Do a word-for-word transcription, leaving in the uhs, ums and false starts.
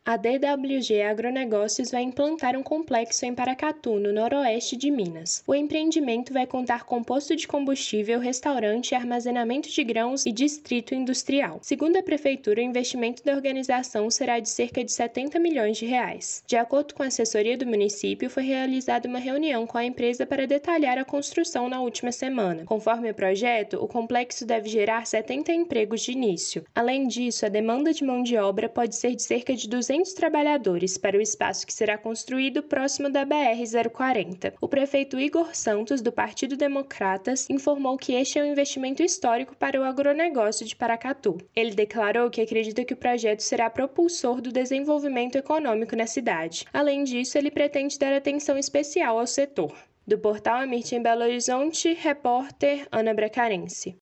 A D W G Agronegócios vai implantar um complexo em Paracatu, no noroeste de Minas. O empreendimento vai contar com posto de combustível, restaurante, armazenamento de grãos e distrito industrial. Segundo a prefeitura, o investimento da organização será de cerca de setenta milhões de reais. De acordo com a assessoria do município, foi realizada uma reunião com a empresa para detalhar a construção na última semana. Conforme o projeto, o complexo deve gerar setenta empregos de início. Além disso, a demanda de mão de obra pode ser de cerca de duzentos trabalhadores para o espaço que será construído próximo da B R zero quarenta. O prefeito Igor Santos, do Partido Democratas, informou que este é um investimento histórico para o agronegócio de Paracatu. Ele declarou que acredita que o projeto será propulsor do desenvolvimento econômico na cidade. Além disso, ele pretende dar atenção especial ao setor. Do portal Amirtim Belo Horizonte, repórter Ana Bracarense.